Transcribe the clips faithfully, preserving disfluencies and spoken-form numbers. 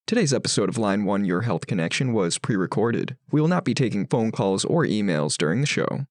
Today's episode of Line one Your Health Connection was pre-recorded. We will not be taking phone calls or emails during the show.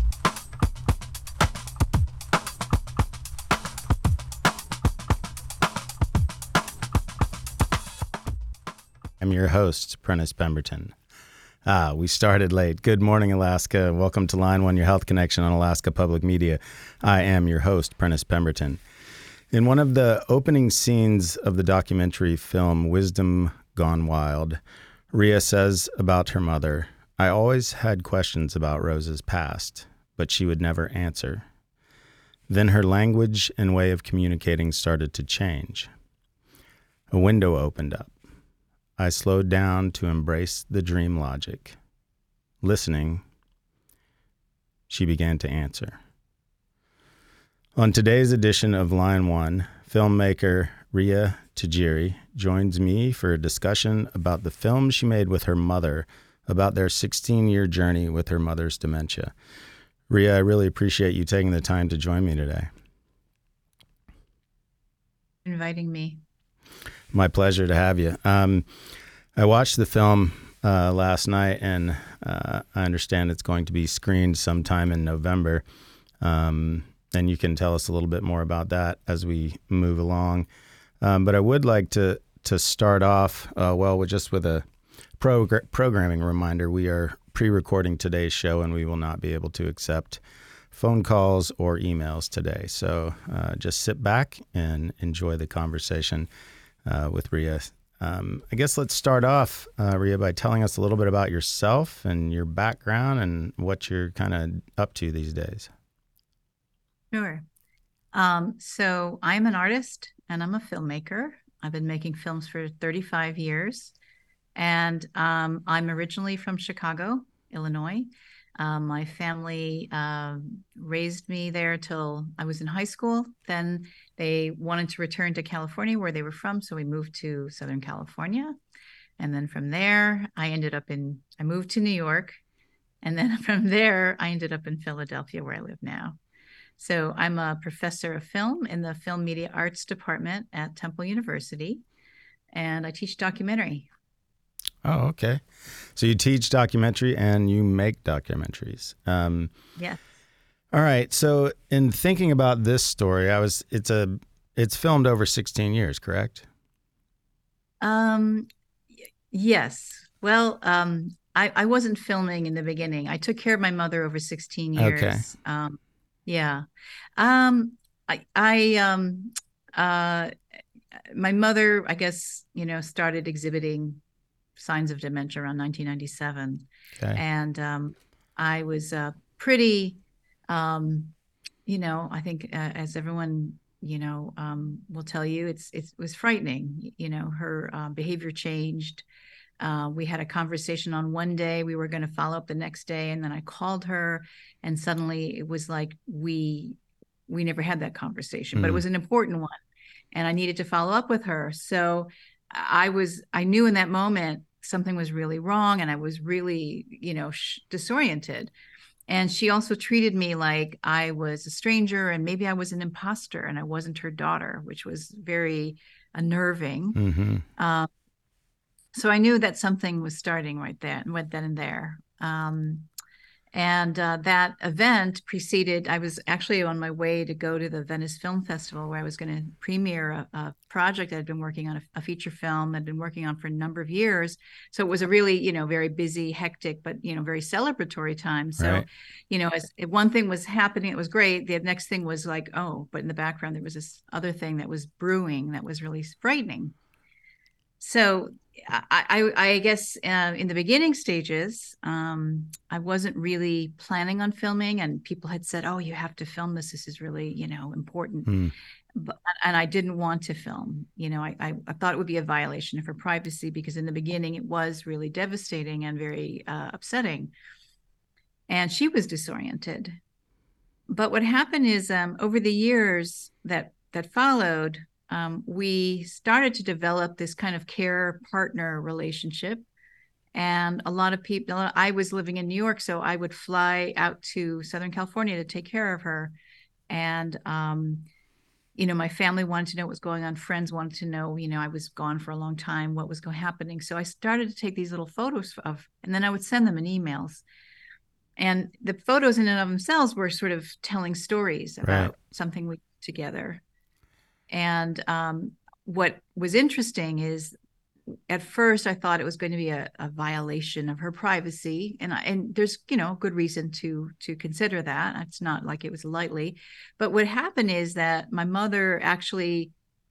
I'm your host, Prentice Pemberton. Ah, we started late. Good morning, Alaska. Welcome to Line one Your Health Connection on Alaska Public Media. I am your host, Prentice Pemberton. In one of the opening scenes of the documentary film Wisdom Gone Wild, Rhea says about her mother, "I always had questions about Rose's past, but she would never answer. Then her language and way of communicating started to change. A window opened up. I slowed down to embrace the dream logic. Listening, she began to answer." On today's edition of Line one, filmmaker Rhea Tajiri joins me for a discussion about the film she made with her mother about their sixteen-year journey with her mother's dementia. Rhea, I really appreciate you taking the time to join me today. Inviting me. My pleasure to have you. Um, I watched the film uh, last night, and uh, I understand it's going to be screened sometime in November. Um, and you can tell us a little bit more about that as we move along. Um, but I would like to to start off, uh, well, with just with a progr- programming reminder. We are pre-recording today's show, and we will not be able to accept phone calls or emails today. So uh, just sit back and enjoy the conversation uh, with Rhea. Um, I guess let's start off, uh, Rhea, by telling us a little bit about yourself and your background and what you're kind of up to these days. Sure. Um, so I'm an artist and I'm a filmmaker. I've been making films for thirty-five years. And um, I'm originally from Chicago, Illinois. Um, my family uh, raised me there till I was in high school. Then they wanted to return to California, where they were from. So we moved to Southern California. And then from there, I ended up in, I moved to New York. And then from there, I ended up in Philadelphia, where I live now. So I'm a professor of film in the Film Media Arts Department at Temple University, and I teach documentary. Oh, okay. So you teach documentary and you make documentaries. Um, yeah. All right. So in thinking about this story, I was it's a it's filmed over sixteen years, correct? Um, yes. Well, um, I I wasn't filming in the beginning. I took care of my mother over sixteen years. Okay. Um, yeah. Um, I I um uh my mother, I guess, you know, started exhibiting signs of dementia around nineteen ninety-seven. Okay. And um, I was uh, pretty, um, you know, I think uh, as everyone, you know, um, will tell you, it's, it's it was frightening. You know, her uh, behavior changed. Uh, we had a conversation on one day. We were going to follow up the next day. And then I called her, and suddenly it was like we we never had that conversation, mm. but it was an important one. And I needed to follow up with her. So I was, I knew in that moment something was really wrong, and I was really, you know, sh- disoriented. And she also treated me like I was a stranger, and maybe I was an imposter and I wasn't her daughter, which was very unnerving. Mm-hmm. Um, so I knew that something was starting right there, right then and there. Um, And uh, that event preceded, I was actually on my way to go to the Venice Film Festival, where I was going to premiere a, a project I'd been working on, a, a feature film I'd been working on for a number of years. So it was a really, you know, very busy, hectic, but, you know, very celebratory time. So, right. you know, as if one thing was happening, it was great. The next thing was like, oh, but in the background, there was this other thing that was brewing that was really frightening. So I, I, I guess uh, in the beginning stages, um, I wasn't really planning on filming, and people had said, "Oh, you have to film this. This is really, you know, important." Mm. But, and I didn't want to film. You know, I, I, I thought it would be a violation of her privacy, because in the beginning it was really devastating and very uh, upsetting, and she was disoriented. But what happened is, um, over the years that that followed, Um, we started to develop this kind of care partner relationship. And a lot of people, I was living in New York, so I would fly out to Southern California to take care of her. And um, you know, my family wanted to know what was going on. Friends wanted to know, you know, I was gone for a long time, what was going happening. So I started to take these little photos of, and then I would send them in emails. And the photos in and of themselves were sort of telling stories about Right. something we did together. And um, what was interesting is at first I thought it was going to be a, a violation of her privacy. And I, and there's, you know, good reason to, to consider that. It's not like it was lightly, but what happened is that my mother actually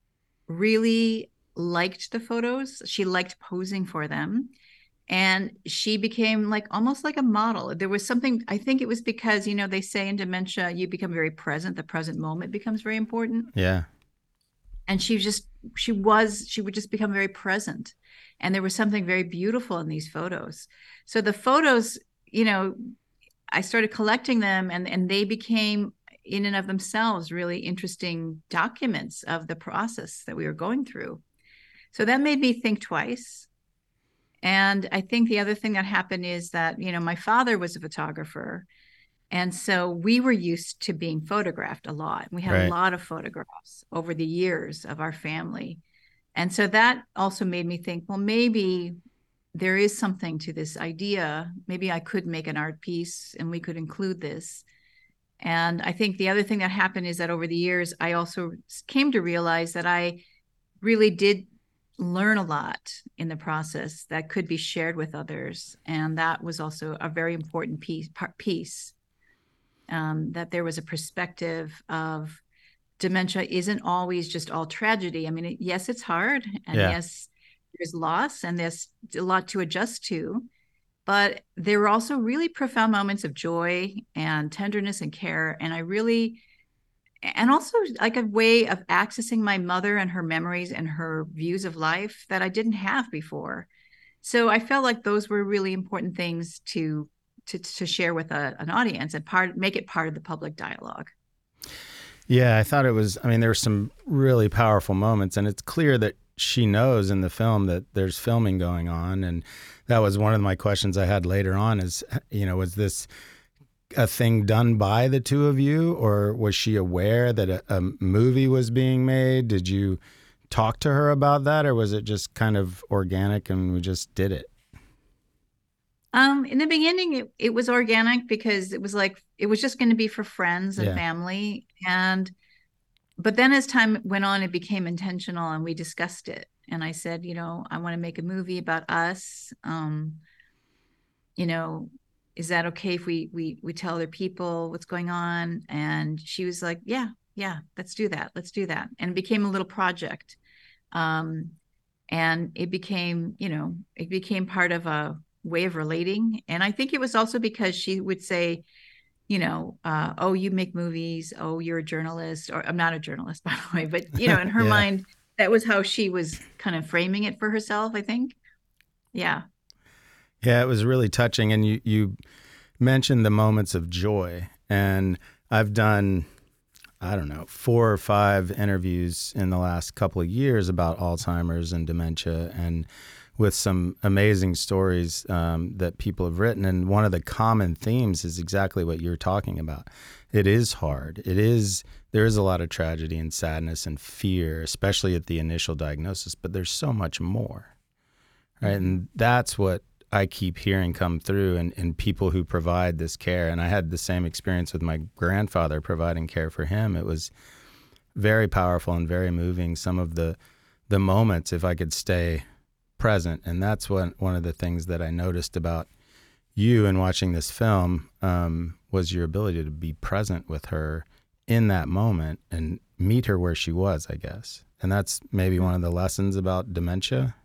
really liked the photos. She liked posing for them. And she became like almost like a model. There was something, I think it was because, you know, they say in dementia, you become very present. The present moment becomes very important. Yeah. And she just, she was, she would just become very present. And there was something very beautiful in these photos. So the photos, you know, I started collecting them, and, and they became in and of themselves really interesting documents of the process that we were going through. So that made me think twice. And I think the other thing that happened is that, you know, my father was a photographer. And so we were used to being photographed a lot. We had Right. a lot of photographs over the years of our family. And so that also made me think, well, maybe there is something to this idea. Maybe I could make an art piece and we could include this. And I think the other thing that happened is that over the years, I also came to realize that I really did learn a lot in the process that could be shared with others. And that was also a very important piece, piece. Um, that there was a perspective of dementia isn't always just all tragedy. I mean, it, yes, it's hard. And Yeah. yes, there's loss and there's a lot to adjust to. But there were also really profound moments of joy and tenderness and care. And I really, and also like a way of accessing my mother and her memories and her views of life that I didn't have before. So I felt like those were really important things to to, to share with a, an audience and part make it part of the public dialogue. Yeah, I thought it was, I mean, there were some really powerful moments, and it's clear that she knows in the film that there's filming going on. And that was one of my questions I had later on is, you know, was this a thing done by the two of you, or was she aware that a, a movie was being made? Did you talk to her about that, or was it just kind of organic and we just did it? Um, in the beginning, it, it was organic because it was like, it was just going to be for friends and Yeah. family. And, but then as time went on, it became intentional and we discussed it. And I said, you know, I want to make a movie about us. Um, you know, is that okay if we, we, we tell other people what's going on? And she was like, yeah, yeah, let's do that. Let's do that. And it became a little project. Um, and it became, you know, it became part of a way of relating. And I think it was also because she would say, you know, uh, oh, you make movies. Oh, you're a journalist. Or I'm not a journalist, by the way, but, you know, in her Yeah. mind, that was how she was kind of framing it for herself, I think. Yeah. Yeah, it was really touching. And you, you mentioned the moments of joy. And I've done, I don't know, four or five interviews in the last couple of years about Alzheimer's and dementia, and with some amazing stories um, that people have written. And one of the common themes is exactly what you're talking about. It is hard. It is, there is a lot of tragedy and sadness and fear, especially at the initial diagnosis, but there's so much more, right? Mm-hmm. And that's what I keep hearing come through in, in people who provide this care. And I had the same experience with my grandfather providing care for him. It was very powerful and very moving. Some of the the moments, if I could stay present. And that's what, one of the things that I noticed about you in watching this film um, was your ability to be present with her in that moment and meet her where she was, I guess. And that's maybe one of the lessons about dementia.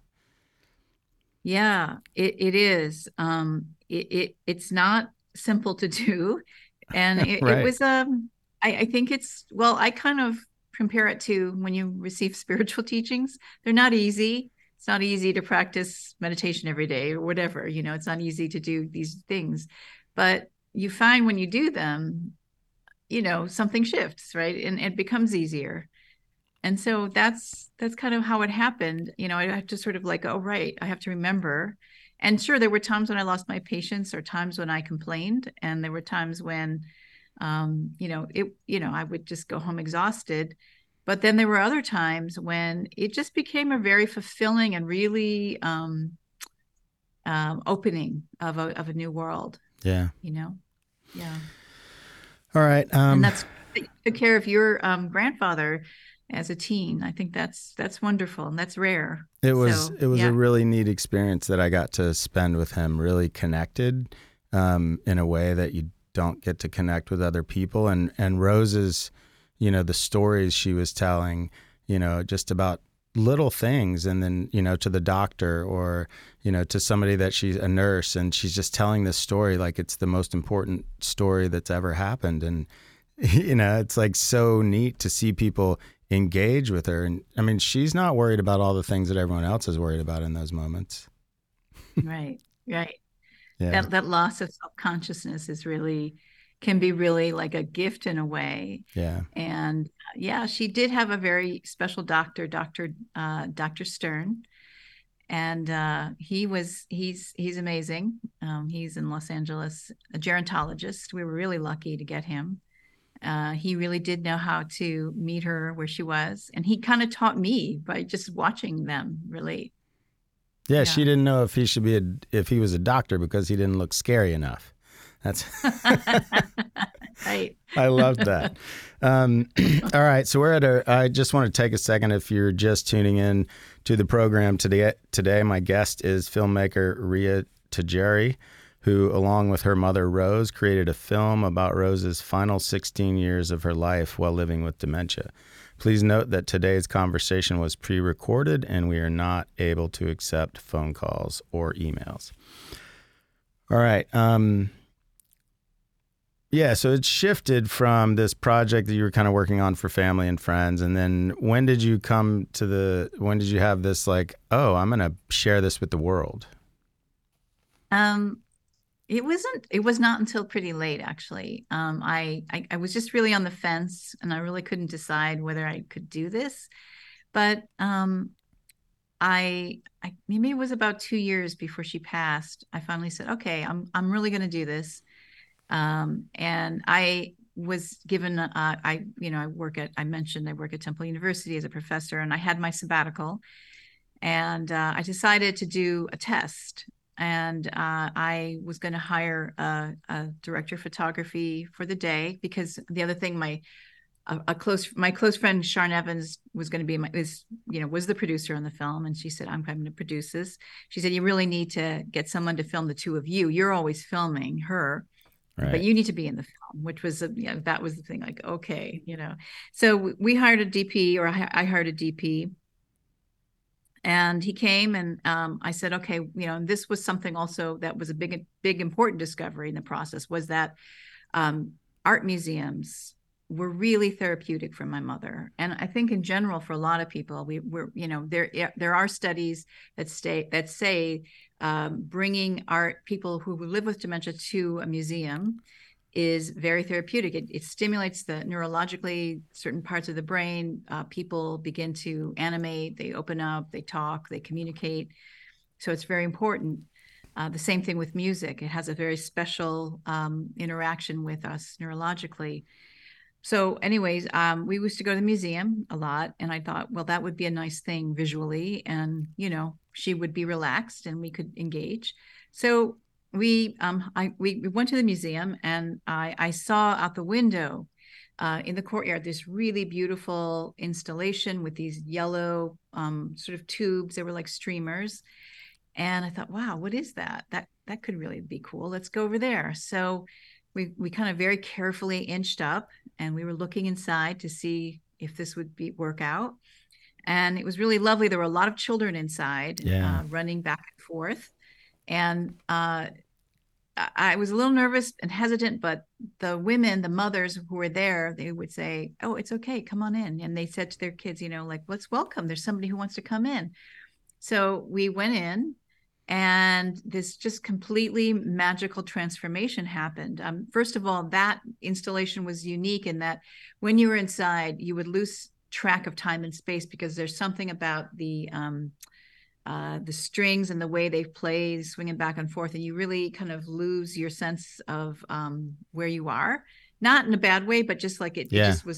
Yeah, it, it is. Um, it, it it's not simple to do. And it, Right. it was, um, I, I think it's, well, I kind of compare it to when you receive spiritual teachings. They're not easy. It's not easy to practice meditation every day or whatever, you know, it's not easy to do these things, but you find when you do them, you know, something shifts, right? And it becomes easier. And so that's, that's kind of how it happened. You know, I have to sort of like, oh, right, I have to remember. And sure, there were times when I lost my patience or times when I complained. And there were times when, um, you know, it, you know, I would just go home exhausted. but then there were other times when it just became a very fulfilling and really um, um, opening of a of a new world. Yeah. You know. Yeah. All right. Um, and that's you took care of your um, grandfather as a teen. I think that's that's wonderful and that's rare. It was So, it was yeah. a really neat experience that I got to spend with him. Really connected um, in a way that you don't get to connect with other people. And and Rose's, you know, the stories she was telling, you know, just about little things, and then, you know, to the doctor or, you know, to somebody that she's a nurse, and she's just telling this story like it's the most important story that's ever happened. And, you know, it's like so neat to see people engage with her. And I mean, she's not worried about all the things that everyone else is worried about in those moments. Right. Right. Yeah. That that loss of self-consciousness is really can be really like a gift in a way. Yeah. And uh, yeah, she did have a very special doctor, Doctor uh, Doctor Stern, and uh, he was he's he's amazing. Um, he's in Los Angeles, a gerontologist. We were really lucky to get him. Uh, he really did know how to meet her where she was, and he kind of taught me by just watching them relate. Yeah, Yeah. she didn't know if he should be a, if he was a doctor because he didn't look scary enough. That's Right. I love that. Um, all right, so we're at a. I just want to take a second. If you're just tuning in to the program today, today my guest is filmmaker Ria Tajeri, who, along with her mother Rose, created a film about Rose's final sixteen years of her life while living with dementia. Please note that today's conversation was pre-recorded and we are not able to accept phone calls or emails. All right. Um, yeah, so it shifted from this project that you were kind of working on for family and friends. And then when did you come to the, when did you have this like, oh, I'm going to share this with the world? Um, it wasn't, it was not until pretty late, actually. Um, I, I, I was just really on the fence and I really couldn't decide whether I could do this. But um, I, I, maybe it was about two years before she passed. I finally said, okay, I'm, I'm really going to do this. Um, and I was given, uh, I, you know, I work at, I mentioned I work at Temple University as a professor, and I had my sabbatical, and uh, I decided to do a test. And uh, I was going to hire a, a director of photography for the day, because the other thing, my a, a close my close friend Sharn Evans was going to be my was you know was the producer on the film, and she said, I'm going to produce this. She said, you really need to get someone to film the two of you. You're always filming her. Right. But you need to be in the film, which was, a, you know, that was the thing, like, okay, you know. So we hired a D P, or I, I hired a D P, and he came, and um, I said, okay, you know, and this was something also that was a big, big, important discovery in the process, was that um, art museums were really therapeutic for my mother. And I think in general, for a lot of people, we were, you know, there, there are studies that stay, that say um, bringing art, people who live with dementia to a museum is very therapeutic. It, it stimulates the neurologically certain parts of the brain. Uh, people begin to animate, they open up, they talk, they communicate. So it's very important. Uh, the same thing with music. It has a very special um, interaction with us neurologically. So anyways, um, we used to go to the museum a lot, and I thought, well, that would be a nice thing visually, and, you know, she would be relaxed and we could engage. So we, um, I, we, we went to the museum, and I, I saw out the window uh, in the courtyard this really beautiful installation with these yellow um, sort of tubes. They were like streamers. And I thought, wow, what is that? That, that could really be cool. Let's go over there. So we, we kind of very carefully inched up, and we were looking inside to see if this would be work out. And it was really lovely. There were a lot of children inside, yeah. uh, running back and forth. And uh, I was a little nervous and hesitant, but the women, the mothers who were there, they would say, oh, it's okay, come on in. And they said to their kids, you know, like, let's welcome, there's somebody who wants to come in. So we went in, and this just completely magical transformation happened. Um, first of all, that installation was unique in that when you were inside, you would lose track of time and space, because there's something about the um, uh, the strings and the way they play, swinging back and forth, and you really kind of lose your sense of um, where you are. Not in a bad way, but just like it, yeah. it just was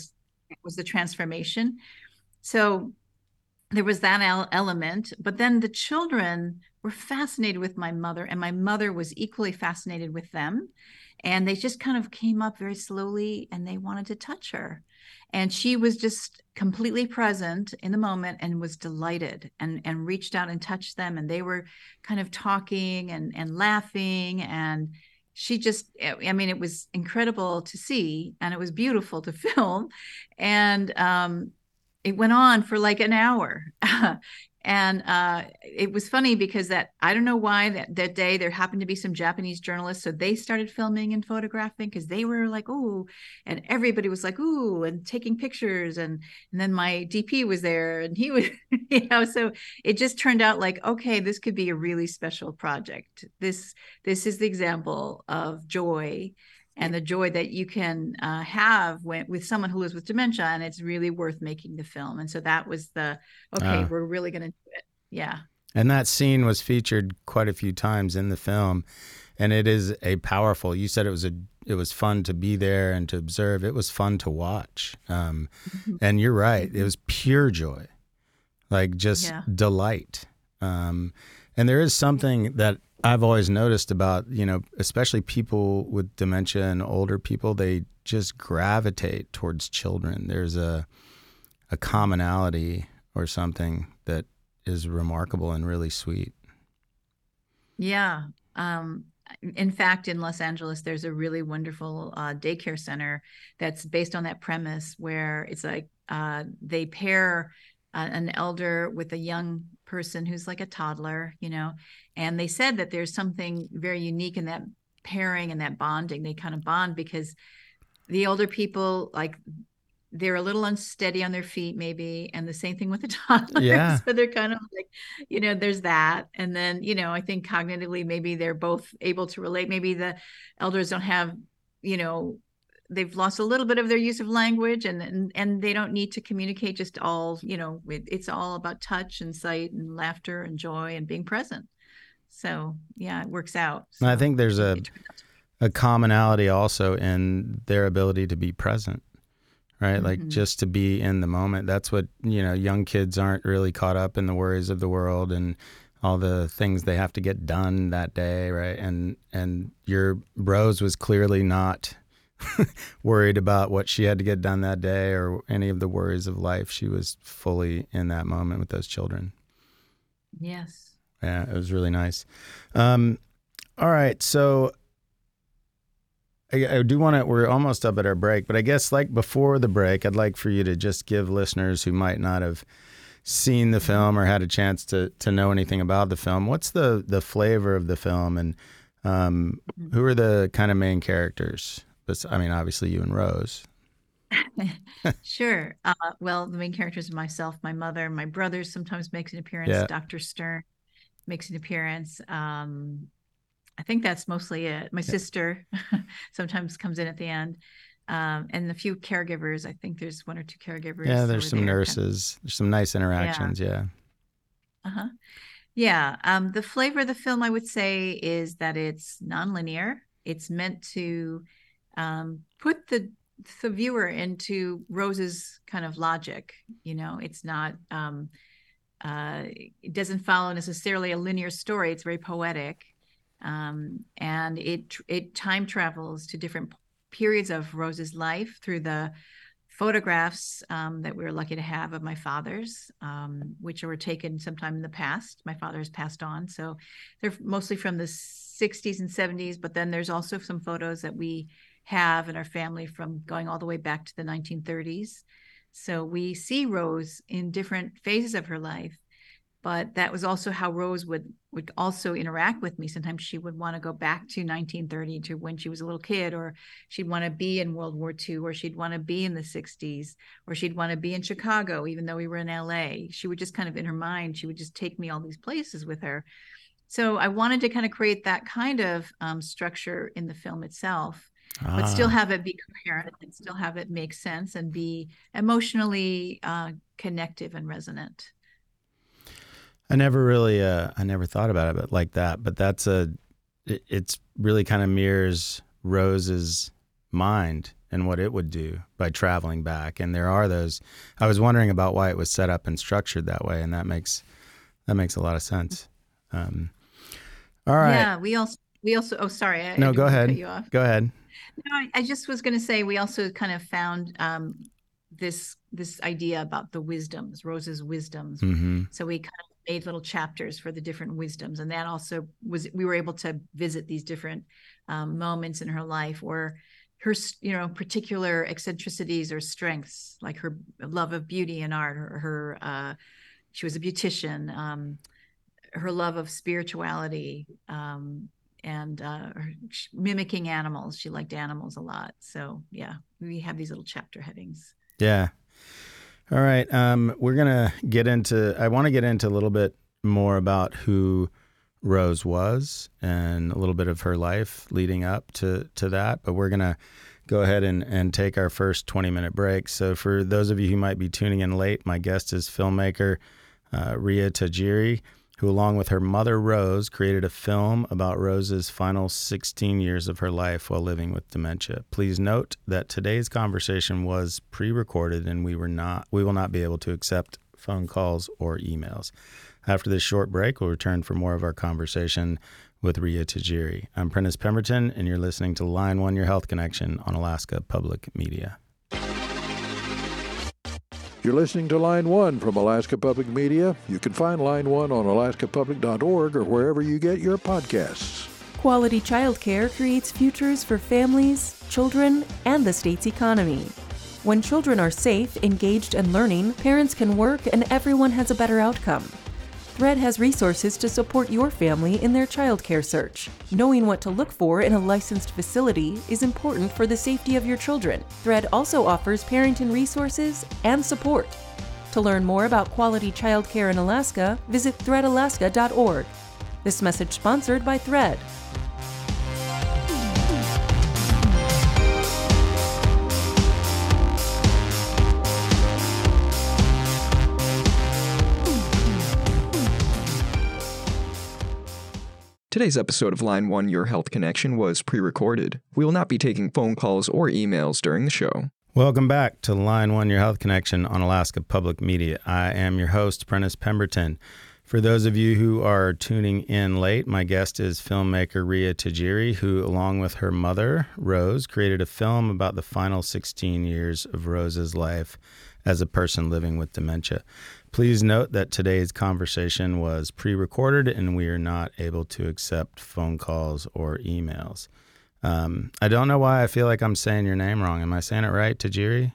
was the transformation. So there was that el- element, but then the children were fascinated with my mother, and my mother was equally fascinated with them. And they just kind of came up very slowly, and they wanted to touch her. And she was just completely present in the moment and was delighted, and, and reached out and touched them. And they were kind of talking and, and laughing. And she just, I mean, it was incredible to see, and it was beautiful to film. And um, it went on for like an hour. And uh, it was funny because that, I don't know why that, that day there happened to be some Japanese journalists. So they started filming and photographing because they were like, ooh, and everybody was like, ooh, and taking pictures. And, and then my D P was there, and he was, you know, so it just turned out like, okay, this could be a really special project. This, this is the example of joy, and the joy that you can uh, have when, with someone who lives with dementia, and it's really worth making the film. And so that was the, okay, uh, we're really going to do it. Yeah. And that scene was featured quite a few times in the film, and it is a powerful, you said it was a, it was fun to be there and to observe. It was fun to watch. Um, mm-hmm. And you're right. It was pure joy, like just yeah. delight. Um, and there is something that I've always noticed about, you know, especially people with dementia and older people, they just gravitate towards children. There's a a commonality or something that is remarkable and really sweet. Yeah. Um, in fact, in Los Angeles, there's a really wonderful uh, daycare center that's based on that premise, where it's like uh, they pair uh, an elder with a young person who's like a toddler, you know, and they said that there's something very unique in that pairing and that bonding. They kind of bond because the older people, like, they're a little unsteady on their feet maybe, and the same thing with the toddlers. Yeah. So they're kind of like, you know, there's that. And then, you know, I think cognitively maybe they're both able to relate. Maybe the elders don't have, you know, they've lost a little bit of their use of language, and and, and they don't need to communicate just all, you know, it, it's all about touch and sight and laughter and joy and being present. So yeah, it works out. So I think there's a a commonality also in their ability to be present, right? Mm-hmm. Like just to be in the moment. That's what, you know, young kids aren't really caught up in the worries of the world and all the things they have to get done that day, right? And and your Rose was clearly not worried about what she had to get done that day or any of the worries of life. She was fully in that moment with those children. Yes. Yeah, it was really nice. Um, all right, so I, I do want to, we're almost up at our break, but I guess like before the break, I'd like for you to just give listeners who might not have seen the film or had a chance to to know anything about the film, what's the, the flavor of the film, and um, who are the kind of main characters? I mean, obviously you and Rose. Sure. Uh, well, the main characters are myself, my mother, my brother sometimes makes an appearance. Yeah. Doctor Stern makes an appearance. Um, I think that's mostly it. My yeah. sister sometimes comes in at the end. Um, and a few caregivers. I think there's one or two caregivers. Yeah, there's some there. nurses. There's some nice interactions. Yeah. yeah. Uh-huh. Yeah. Um, the flavor of the film, I would say, is that it's nonlinear. It's meant to um, put the the viewer into Rose's kind of logic. You know, it's not, um, uh, it doesn't follow necessarily a linear story. It's very poetic. Um, and it, it time travels to different periods of Rose's life through the photographs um, that we were lucky to have of my father's, um, which were taken sometime in the past. My father has passed on. So they're mostly from the sixties and seventies, but then there's also some photos that we have in our family from going all the way back to the nineteen thirties. So we see Rose in different phases of her life, but that was also how Rose would would also interact with me. Sometimes she would want to go back to nineteen thirty, to when she was a little kid, or she'd want to be in World War Two, or she'd want to be in the sixties, or she'd want to be in Chicago, even though we were in L A. She would just kind of, in her mind, she would just take me all these places with her. So I wanted to kind of create that kind of um, structure in the film itself. Ah. But still have it be coherent and still have it make sense and be emotionally uh, connective and resonant. I never really, uh, I never thought about it like that, but that's a, it, it's really kind of mirrors Rose's mind and what it would do by traveling back. And there are those, I was wondering about why it was set up and structured that way. And that makes, that makes a lot of sense. Um, all right. Yeah, we also, we also, oh, sorry. I, no, I go cut ahead. you off. Go ahead. No, I, I just was going to say, we also kind of found um, this, this idea about the wisdoms, Rose's wisdoms. Mm-hmm. So we kind of made little chapters for the different wisdoms. And that also was, we were able to visit these different um, moments in her life where her, you know, particular eccentricities or strengths, like her love of beauty and art, her, her uh, she was a beautician, um, her love of spirituality, um, and uh, mimicking animals. She liked animals a lot. So yeah, we have these little chapter headings. Yeah. All right. Um, we're going to get into, I want to get into a little bit more about who Rose was and a little bit of her life leading up to, to that. But we're going to go ahead and, and take our first twenty minute break. So for those of you who might be tuning in late, my guest is filmmaker uh, Ria Tajiri, who along with her mother, Rose, created a film about Rose's final sixteen years of her life while living with dementia. Please note that today's conversation was pre-recorded and we were not, we will not be able to accept phone calls or emails. After this short break, we'll return for more of our conversation with Ria Tajiri. I'm Prentice Pemberton, and you're listening to Line One, Your Health Connection on Alaska Public Media. You're listening to Line One from Alaska Public Media. You can find Line One on alaska public dot org or wherever you get your podcasts. Quality childcare creates futures for families, children, and the state's economy. When children are safe, engaged, and learning, parents can work and everyone has a better outcome. THREAD has resources to support your family in their childcare search. Knowing what to look for in a licensed facility is important for the safety of your children. THREAD also offers parenting resources and support. To learn more about quality childcare in Alaska, visit thread alaska dot org. This message sponsored by THREAD. Today's episode of Line One, Your Health Connection was pre-recorded. We will not be taking phone calls or emails during the show. Welcome back to Line One, Your Health Connection on Alaska Public Media. I am your host, Prentice Pemberton. For those of you who are tuning in late, my guest is filmmaker Ria Tajiri, who, along with her mother, Rose, created a film about the final sixteen years of Rose's life as a person living with dementia. Please note that today's conversation was pre-recorded and we are not able to accept phone calls or emails. Um, I don't know why I feel like I'm saying your name wrong. Am I saying it right, Tajiri?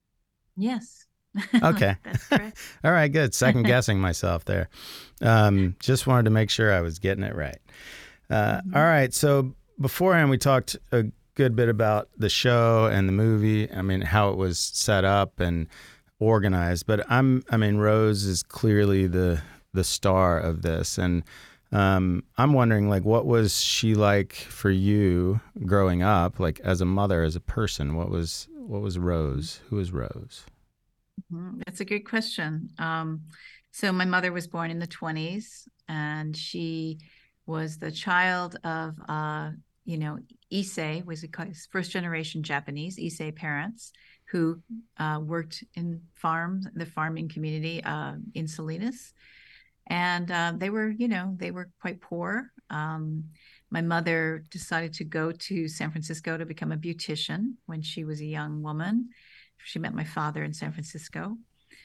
Yes. Okay. That's correct. All right, good. Second guessing myself there. Um, just wanted to make sure I was getting it right. Uh, mm-hmm. All right. So beforehand, we talked a good bit about the show and the movie. I mean, how it was set up and organized, but I'm, I mean, Rose is clearly the, the star of this. And, um, I'm wondering, like, what was she like for you growing up, like as a mother, as a person? What was, what was Rose? Who was Rose? That's a good question. Um, so my mother was born in the twenties and she was the child of, uh, you know, Issei, was first generation Japanese Issei parents who uh, worked in farms, the farming community uh, in Salinas. And uh, they were, you know, they were quite poor. Um, my mother decided to go to San Francisco to become a beautician when she was a young woman. She met my father in San Francisco.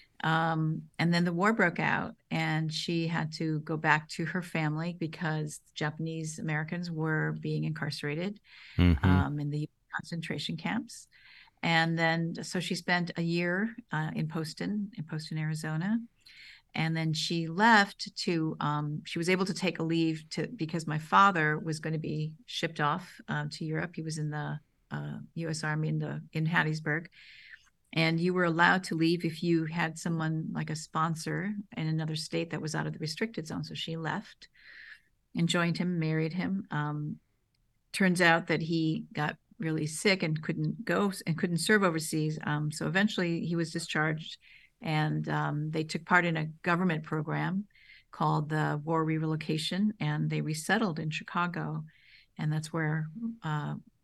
Um, and then the war broke out and she had to go back to her family because Japanese Americans were being incarcerated mm-hmm. um, in the concentration camps. And then, so she spent a year uh, in Poston, in Poston, Arizona. And then she left to, um, she was able to take a leave to, because my father was going to be shipped off uh, to Europe. He was in the uh, U S Army in the, in Hattiesburg. And you were allowed to leave if you had someone like a sponsor in another state that was out of the restricted zone. So she left and joined him, married him. Um, turns out that he got really sick and couldn't go and couldn't serve overseas. Um, so eventually he was discharged and um, they took part in a government program called the War Relocation and they resettled in Chicago. And that's where uh,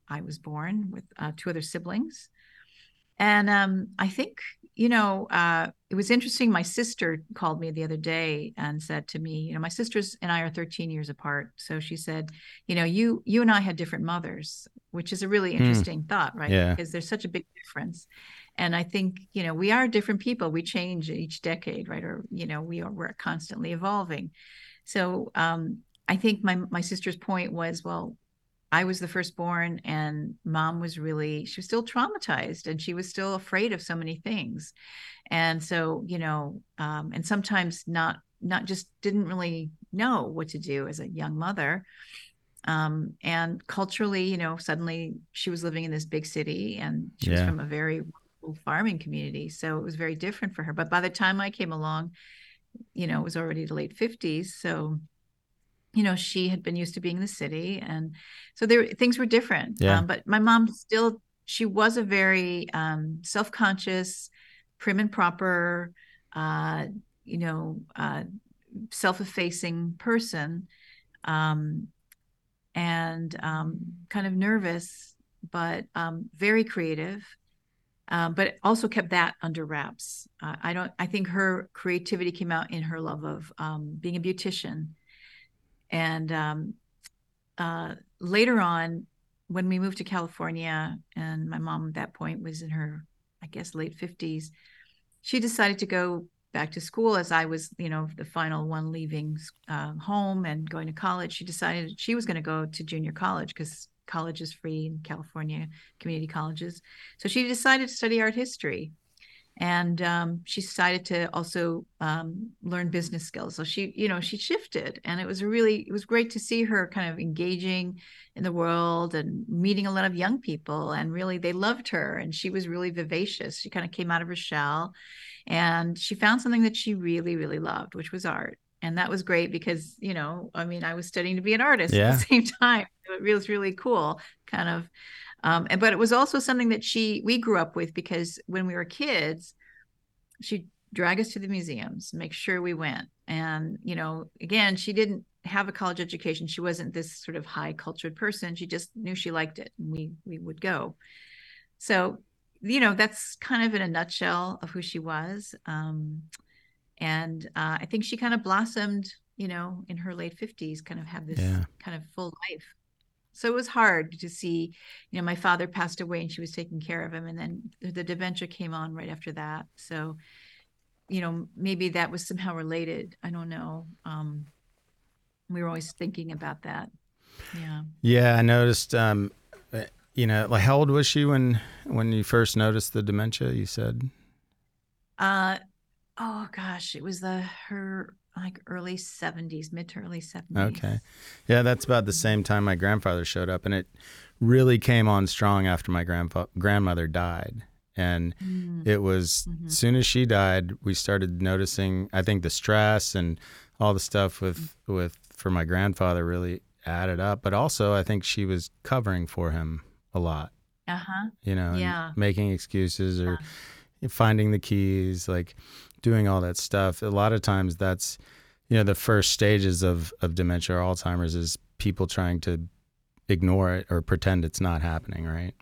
I was born with uh, two other siblings. And um, I think, you know, uh, it was interesting. My sister called me the other day and said to me, you know, my sisters and I are thirteen years apart. So she said, you know, you you and I had different mothers, which is a really interesting mm. thought, right? Yeah. Because there's such a big difference. And I think, you know, we are different people. We change each decade, right? Or, you know, we are we're constantly evolving. So um, I think my my sister's point was, well, I was the firstborn, and mom was really, she was still traumatized, and she was still afraid of so many things. And so, you know, um, and sometimes not, not just didn't really know what to do as a young mother. Um, and culturally, you know, suddenly she was living in this big city, and she yeah. was from a very rural farming community. So it was very different for her. But by the time I came along, you know, it was already the late fifties. So you know, she had been used to being in the city. And so there, things were different. Yeah. Um, but my mom still, she was a very um, self-conscious, prim and proper, uh, you know, uh, self-effacing person, um, and um, kind of nervous, but um, very creative. Um, but also kept that under wraps. Uh, I don't, I think her creativity came out in her love of um, being a beautician. And um, uh, later on, when we moved to California, and my mom at that point was in her, I guess, late fifties, she decided to go back to school as I was, you know, the final one leaving uh, home and going to college. She decided she was going to go to junior college because college is free in California, community colleges. So she decided to study art history. And um, she decided to also um, learn business skills. So she, you know, she shifted, and it was really, it was great to see her kind of engaging in the world and meeting a lot of young people. And really, they loved her, and she was really vivacious. She kind of came out of her shell, and she found something that she really, really loved, which was art. And that was great because, you know, I mean, I was studying to be an artist yeah. at the same time. It was really cool, kind of. Um, and, but it was also something that she, we grew up with, because when we were kids, she'd drag us to the museums, make sure we went. And, you know, again, she didn't have a college education. She wasn't this sort of high cultured person. She just knew she liked it, and we, we would go. So, you know, that's kind of in a nutshell of who she was. Um, and uh, I think she kind of blossomed, you know, in her late fifties, kind of had this yeah. kind of full life. So it was hard to see, you know, my father passed away and she was taking care of him. And then the dementia came on right after that. So, you know, maybe that was somehow related. I don't know. Um, we were always thinking about that. Yeah. Yeah. I noticed, um, you know, like how old was she when, when you first noticed the dementia, you said? Uh, oh gosh, it was the, her, like early seventies, mid to early seventies. Okay. Yeah, that's about the same time my grandfather showed up, and it really came on strong after my grandfa- grandmother died. And mm. it was, mm-hmm. as soon as she died, we started noticing, I think the stress and all the stuff with, mm-hmm. with for my grandfather really added up. But also I think she was covering for him a lot. Uh-huh. You know, yeah. making excuses or yeah. finding the keys, like doing all that stuff. A lot of times that's, you know, the first stages of, of dementia or Alzheimer's is people trying to ignore it or pretend it's not happening, right?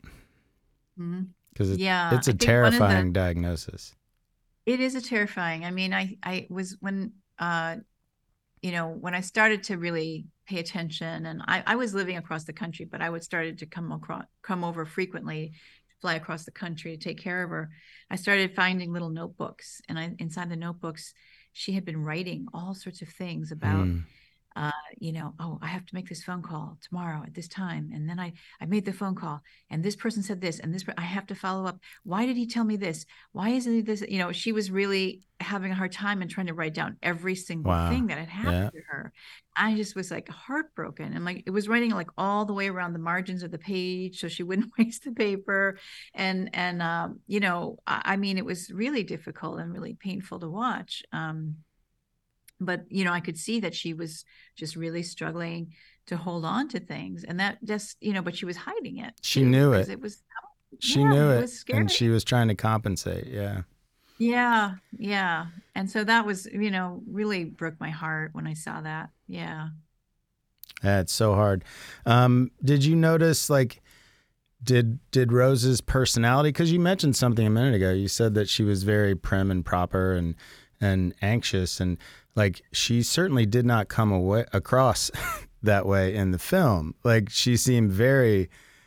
Because mm-hmm. it, yeah, it's a terrifying the, diagnosis. It is a terrifying. I mean, I, I was when, uh, you know, when I started to really pay attention, and I, I was living across the country, but I would started to come across, come over frequently, fly across the country to take care of her. I started finding little notebooks, and I, inside the notebooks, she had been writing all sorts of things about, mm. uh, you know, oh, I have to make this phone call tomorrow at this time. And then I, I made the phone call, and this person said this, and this, I have to follow up. Why did he tell me this? Why isn't he this? You know, she was really having a hard time and trying to write down every single wow. thing that had happened yeah. to her. I just was like heartbroken, and like, it was writing like all the way around the margins of the page, so she wouldn't waste the paper. And, and, um, you know, I, I mean, it was really difficult and really painful to watch. Um, But, you know, I could see that she was just really struggling to hold on to things. And that just, you know, but she was hiding it. She too, knew it. It was, she yeah, knew it. it. Was scary. And she was trying to compensate. Yeah. Yeah. Yeah. And so that was, you know, really broke my heart when I saw that. Yeah. Yeah, it's so hard. Um, did you notice, like, Did did Rose's personality, because you mentioned something a minute ago, you said that she was very prim and proper and and anxious, and like she certainly did not come away across that way in the film. Like she seemed very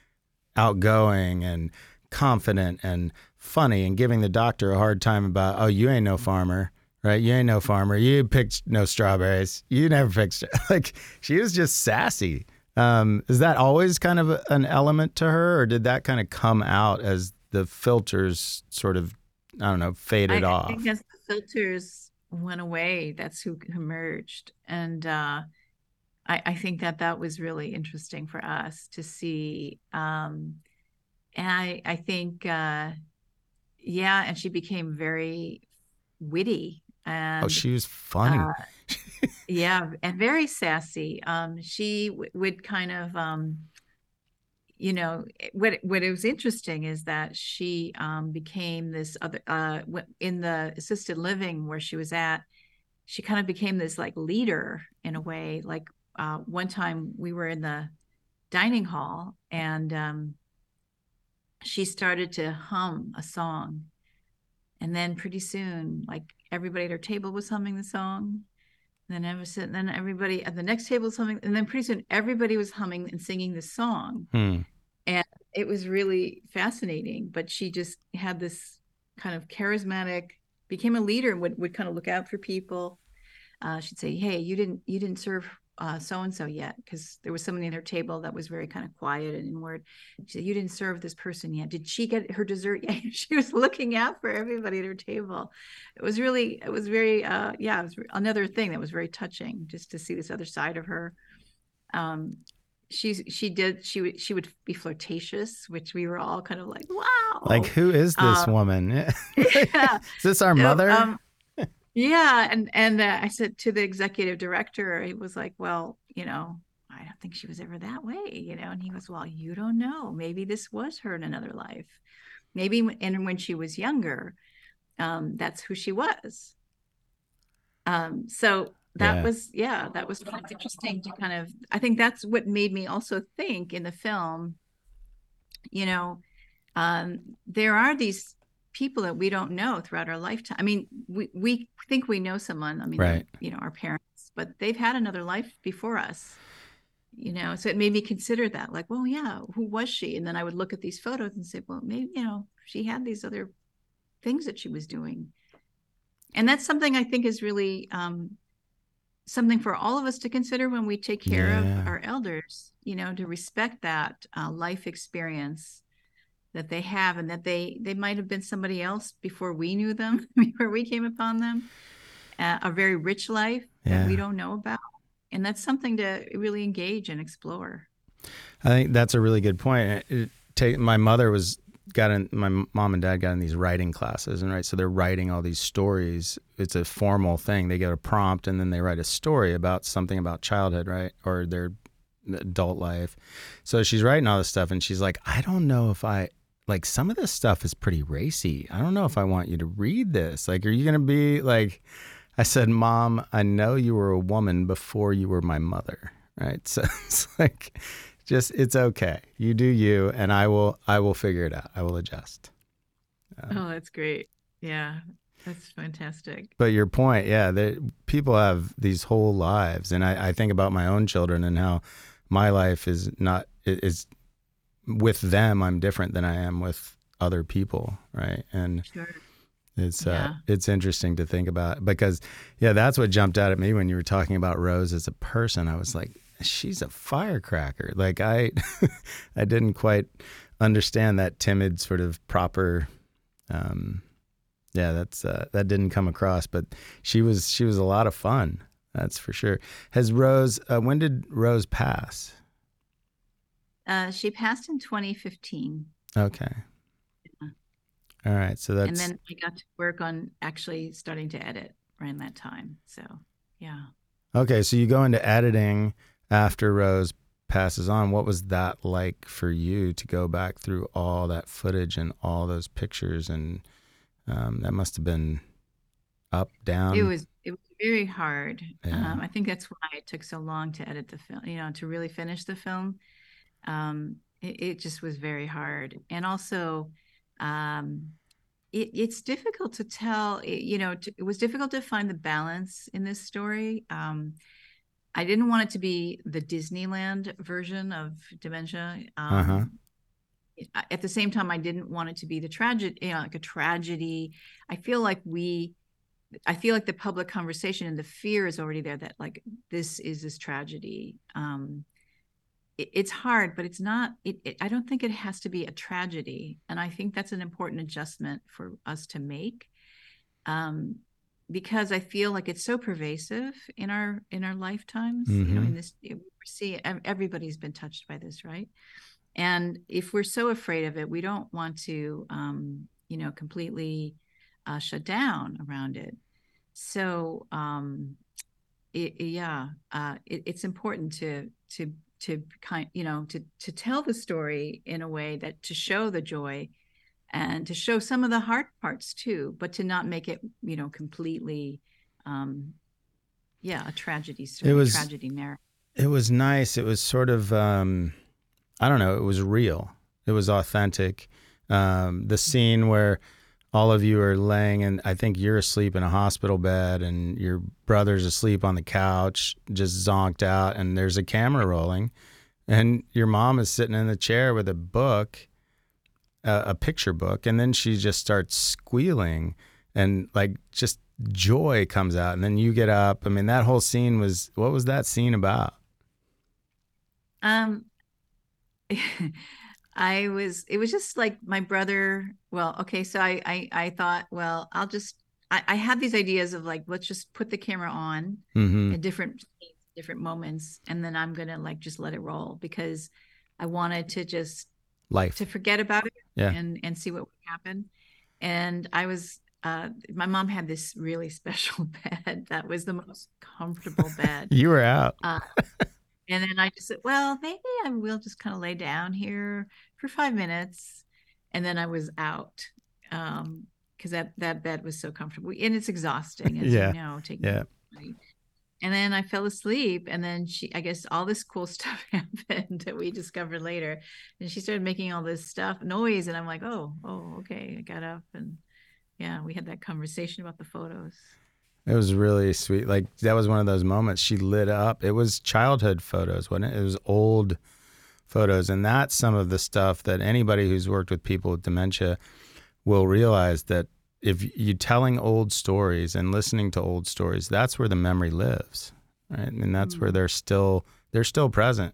outgoing and confident and funny and giving the doctor a hard time about, oh, you ain't no farmer, right? You ain't no farmer. You picked no strawberries. You never picked, like she was just sassy. Um, is that always kind of an element to her, or did that kind of come out as the filters sort of, I don't know, faded I, off? I think as the filters went away, that's who emerged. And uh, I, I think that that was really interesting for us to see. Um, and I, I think, uh, yeah, and she became very witty. And, oh, she was funny. Uh, yeah, and very sassy. Um, she w- would kind of, um, you know, what what it was interesting is that she um, became this other uh, in the assisted living where she was at. She kind of became this like leader in a way. Like uh, one time we were in the dining hall and um, she started to hum a song, and then pretty soon, like everybody at her table was humming the song. And then I was sitting, then everybody at the next table was humming, and then pretty soon everybody was humming and singing this song. Hmm. And it was really fascinating. But she just had this kind of charismatic, became a leader and would, would kind of look out for people. Uh, she'd say, hey, you didn't you didn't serve uh, so-and-so yet, because there was somebody at her table that was very kind of quiet and inward. She said, you didn't serve this person yet. Did she get her dessert yet? She was looking out for everybody at her table. It was really, it was very, uh, yeah, it was another thing that was very touching, just to see this other side of her. Um, she's, she did, she would, she would be flirtatious, which we were all kind of like, wow. Like, who is this um, woman? Yeah. Is this our mother? Um, Yeah. And, and uh, I said to the executive director, he was like, well, you know, I don't think she was ever that way, you know? And he was, well, you don't know. Maybe this was her in another life. Maybe, and when she was younger, um, that's who she was. Um, so that Yeah. was, yeah, that was kind of interesting to kind of, I think that's what made me also think in the film, you know, um, there are these people that we don't know throughout our lifetime. I mean, we, we think we know someone, I mean, Right. you know, our parents, but they've had another life before us, you know? So it made me consider that, like, well, yeah, who was she? And then I would look at these photos and say, well, maybe, you know, she had these other things that she was doing. And that's something I think is really um, something for all of us to consider when we take care Yeah. of our elders, you know, to respect that uh, life experience that they have, and that they they might have been somebody else before we knew them, before we came upon them, uh, a very rich life Yeah. that we don't know about. And that's something to really engage and explore. I think that's a really good point. It, it, take, my mother was got in, my mom and dad got in these writing classes, and right, so they're writing all these stories. It's a formal thing. They get a prompt and then they write a story about something about childhood, right, or their adult life. So she's writing all this stuff, and she's like, I don't know if I, like, some of this stuff is pretty racy. I don't know if I want you to read this. Like, are you going to be like, I said, Mom, I know you were a woman before you were my mother, right? So it's like, just, it's okay. You do you, and I will, I will figure it out. I will adjust. Um, Oh, that's great. Yeah, that's fantastic. But your point, yeah, that people have these whole lives. And I, I think about my own children and how my life is not, is with them, I'm different than I am with other people, right? And Sure. it's uh, Yeah. it's interesting to think about, because, yeah, that's what jumped out at me when you were talking about Rose as a person. I was like, she's a firecracker. Like, I I didn't quite understand that timid sort of proper, um, yeah, that's uh, that didn't come across, but she was she was a lot of fun. That's for sure. Has Rose, uh, when did Rose pass? Uh, she passed in twenty fifteen. Okay. Yeah. All right. So that's, And then I got to work on actually starting to edit around that time. So, yeah. okay. So you go into editing after Rose passes on. What was that like for you to go back through all that footage and all those pictures? And um, that must have been up, down. It was it was very hard. Yeah. Um, I think that's why it took so long to edit the film, you know, to really finish the film. Um, it, it just was very hard. And also, um, it, it's difficult to tell, it, you know, to, it was difficult to find the balance in this story. Um, I didn't want it to be the Disneyland version of dementia. Um, Uh-huh. At the same time, I didn't want it to be the tragedy, you know, like a tragedy. I feel like we, I feel like the public conversation and the fear is already there that like, this is this tragedy. Um, it, it's hard, but it's not, it, it, I don't think it has to be a tragedy. And I think that's an important adjustment for us to make. Um, because I feel like it's so pervasive in our, in our lifetimes, Mm-hmm. you know, in this, we see everybody's been touched by this, right? And if we're so afraid of it, we don't want to, um, you know, completely uh, shut down around it. So, um, it, yeah, uh, it, it's important to to to kind, you know, to to tell the story in a way that to show the joy, and to show some of the hard parts too, but to not make it, you know, completely, um, yeah, a tragedy story, It was- tragedy narrative. It was nice. It was sort of, um, I don't know, it was real. It was authentic. Um, the scene where all of you are laying, and I think you're asleep in a hospital bed and your brother's asleep on the couch, just zonked out, and there's a camera rolling, and your mom is sitting in the chair with a book, uh, a picture book, and then she just starts squealing, and like just joy comes out, and then you get up. I mean, that whole scene was, what was that scene about? Um, I was, it was just like my brother. Well, okay. So I, I, I thought, well, I'll just, I, I had these ideas of like, let's just put the camera on Mm-hmm. at different, different moments. And then I'm going to like, just let it roll, because I wanted to just, Life. to forget about it Yeah. and, and see what would happen. And I was, uh, my mom had this really special bed that was the most comfortable bed. You were out. Uh, and then I just said, well, maybe I will just kind of lay down here for five minutes. And then I was out, um, because that, that bed was so comfortable. And it's exhausting, as Yeah. you know, taking Yeah. it. And then I fell asleep. And then she, I guess all this cool stuff happened that we discovered later. And she started making all this stuff, noise. And I'm like, oh, oh, okay. I got up, and yeah, we had that conversation about the photos. It was really sweet. Like, that was one of those moments. She lit up. It was childhood photos, wasn't it? It was old photos. And that's some of the stuff that anybody who's worked with people with dementia will realize, that if you're telling old stories and listening to old stories, that's where the memory lives, right? And that's where they're still, they're still present.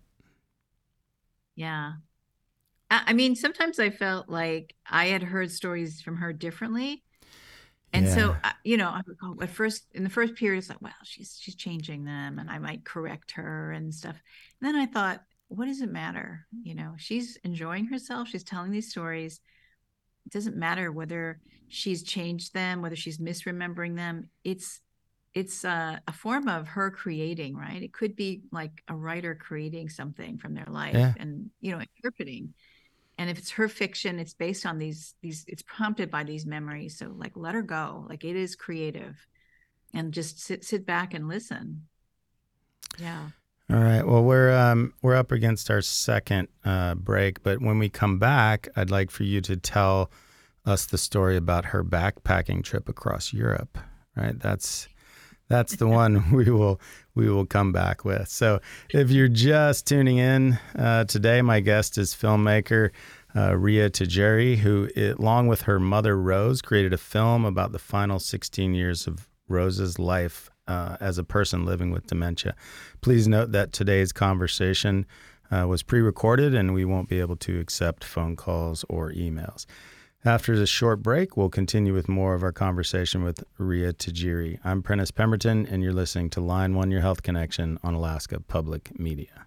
Yeah. I, I mean, sometimes I felt like I had heard stories from her differently. And so, Yeah. I- you know, I would go at first, in the first period, it's like, well, she's, she's changing them, and I might correct her and stuff. And then I thought, what does it matter? You know, she's enjoying herself. She's telling these stories. It doesn't matter whether she's changed them, whether she's misremembering them. It's, it's a, a form of her creating, right? It could be like a writer creating something from their life, Yeah. and, you know, interpreting. And if it's her fiction, it's based on these, these, it's prompted by these memories. So like, let her go. Like, it is creative, and just sit, sit back and listen. Yeah. All right. Well, we're um, we're up against our second uh, break, but when we come back, I'd like for you to tell us the story about her backpacking trip across Europe. Right? That's that's the one we will we will come back with. So, if you're just tuning in uh, today, my guest is filmmaker uh, Ria Tajeri, who, along with her mother Rose, created a film about the final sixteen years of Rose's life uh, as a person living with dementia. Please note that today's conversation uh, was pre-recorded, and we won't be able to accept phone calls or emails. After this short break, we'll continue with more of our conversation with Ria Tajeri. I'm Prentice Pemberton, and you're listening to Line One, Your Health Connection on Alaska Public Media.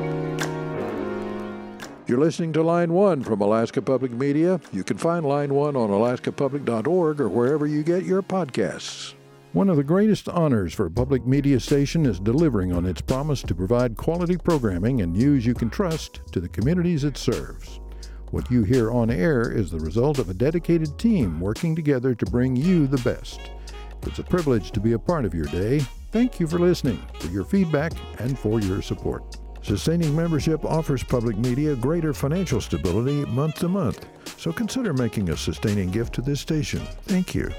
You're listening to Line One from Alaska Public Media. You can find Line One on alaska public dot org or wherever you get your podcasts. One of the greatest honors for a public media station is delivering on its promise to provide quality programming and news you can trust to the communities it serves. What you hear on air is the result of a dedicated team working together to bring you the best. It's a privilege to be a part of your day. Thank you for listening, for your feedback, and for your support. Sustaining membership offers Public Media greater financial stability month to month, so consider making a sustaining gift to this station. Thank you.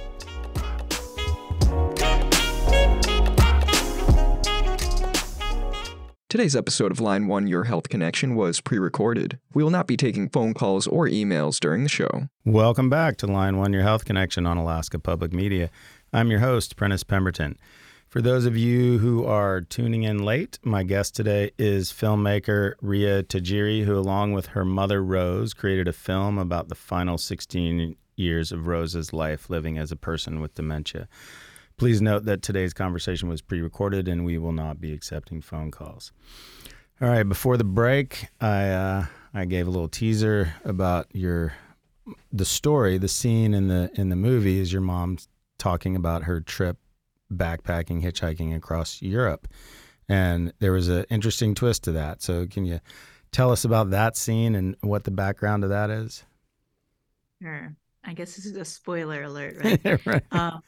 Today's episode of Line one Your Health Connection was pre-recorded. We will not be taking phone calls or emails during the show. Welcome back to Line one Your Health Connection on Alaska Public Media. I'm your host, Prentice Pemberton. For those of you who are tuning in late, my guest today is filmmaker Ria Tajiri, who along with her mother Rose created a film about the final sixteen years of Rose's life living as a person with dementia. Please note that today's conversation was pre-recorded and we will not be accepting phone calls. All right, before the break, I uh, I gave a little teaser about your the story, the scene in the in the movie is your mom talking about her trip backpacking, hitchhiking across Europe. And there was an interesting twist to that. So can you tell us about that scene and what the background of that is? Sure. I guess this is a spoiler alert, right? Right. Um,